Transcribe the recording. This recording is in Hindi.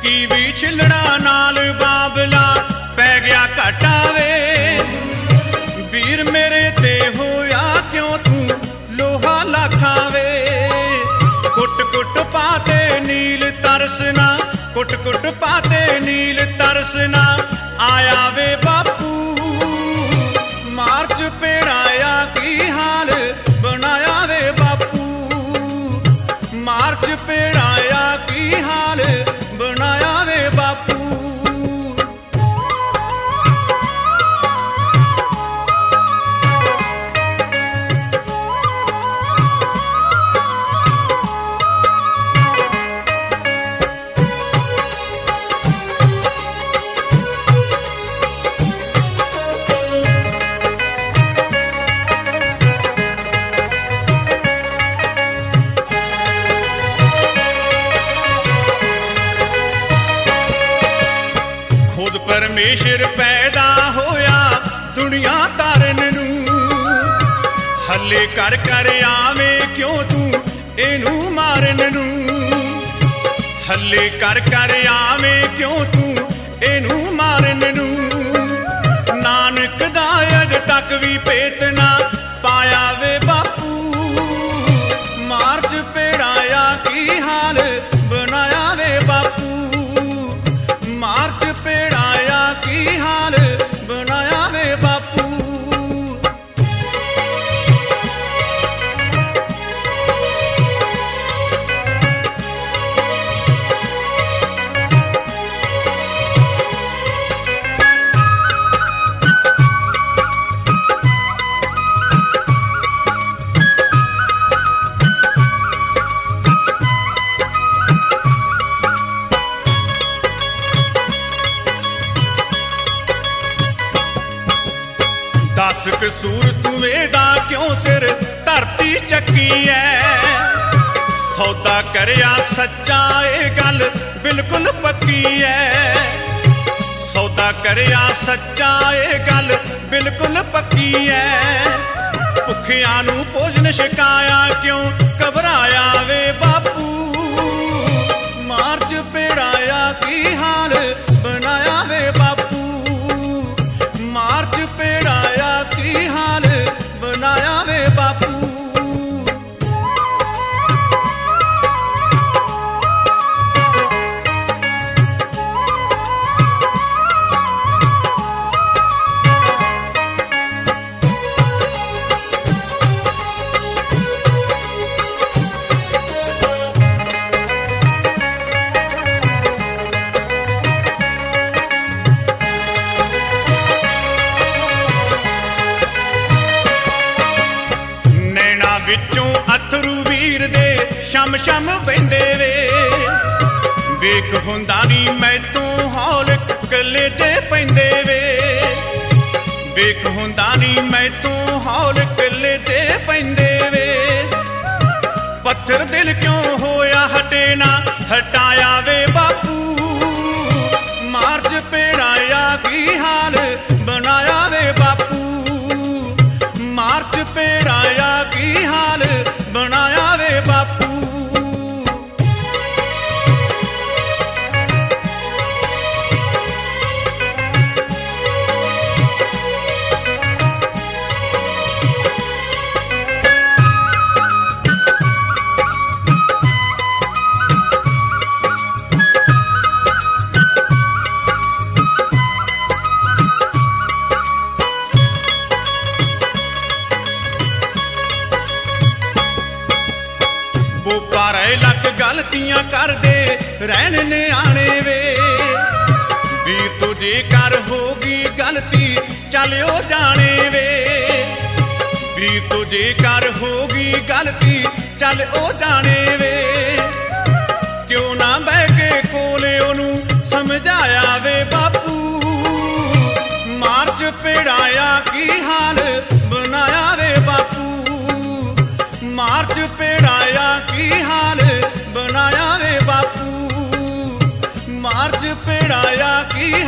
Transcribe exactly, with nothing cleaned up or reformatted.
की भी छिलड़ा नाल बाबला पै गया घटावे। वीर मेरे ते होया क्यों तू लोहा लाखावे। कुट कुट पाते नील तरसना, कुट कुट पाते नील तरसना आया वे बापू। मार्च पेड़ाया की हाल बनाया वे बापू। मार्च पेड़ाया की हाल बनाया वे बापू। परमेश्वर पैदा होया दुनिया तारन नू। हल्ले कर कर आवे क्यों तू इनू मारन नू। हल्ले कर कर आवे क्यों तू इनू मारन नू। नानक दा अज तक भी पेतना पाया वे बापू। मार्च पेड़ाया की हाल बनाया वे बापू। मार्च पेड़ाया की हाल बनाया वे बापू। दस कसूर तुवे दा क्यों सिर धरती चकी है। सौदा करया सच्चा ए गल बिल्कुल पक्की है। सौदा करया सच्चा ए गल बिल्कुल पक्की है। भुखियां नू भोजन छकाया क्यों घबराया वे बापू। मार्च पेड़ाया की हाल बनाया वे बापू। मार्च पेड़ाया की हाल बनाया वे बापू। विचों अथरू वीर दे शम शम बहिंदे वे। वेख हुंदा नी मैथों हौल कलेजे पैंदे वे। वेख हुंदा नी मैथों हौल कलेजे पैंदे वे। पत्थर दिल क्यों होया हटे ना हटाया वे बापू। मार्च पेड़ाया की हाल बनाया वे बापू। मार्च पेड़ाया की हाल बनाया वे बापू। बारे लख गलतियां कर दे रहन न्याणे वे। वीर तुझे कर होगी गलती चलियो जाने वे। वीर तुझे कर होगी गलती चलियो जाने वे। क्यों ना बह के कोले ओनू समझाया वे बापू। मार्च पेड़ाया की हाल बनाया वे बापू। मार्च पेड़ाया की हाल बनाया वे बापू। मार्च पेड़ाया की